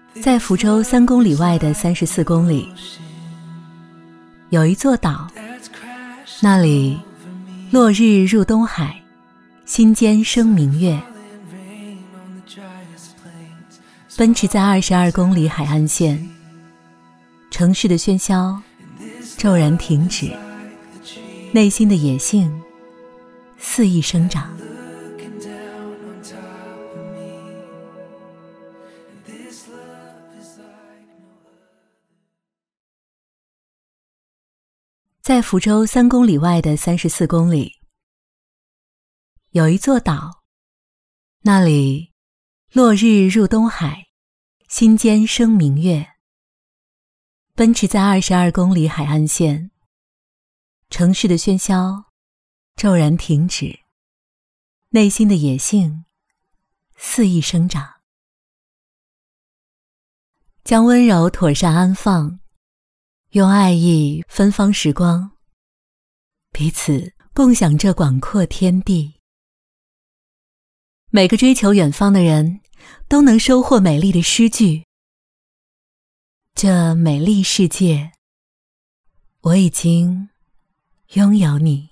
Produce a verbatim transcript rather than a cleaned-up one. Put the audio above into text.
在福州三公里外的三十四公里，有一座岛，那里落日入东海，心间生明月。奔驰在二十二公里海岸线，城市的喧嚣骤然停止，内心的野性肆意生长。在福州三公里外的三十四公里，有一座岛，那里落日入东海，心间生明月。奔驰在二十二公里海岸线，城市的喧嚣骤然停止，内心的野性肆意生长。将温柔妥善安放，用爱意芬芳时光，彼此共享这广阔天地。每个追求远方的人都能收获美丽的诗句。这美丽世界，我已经拥有你。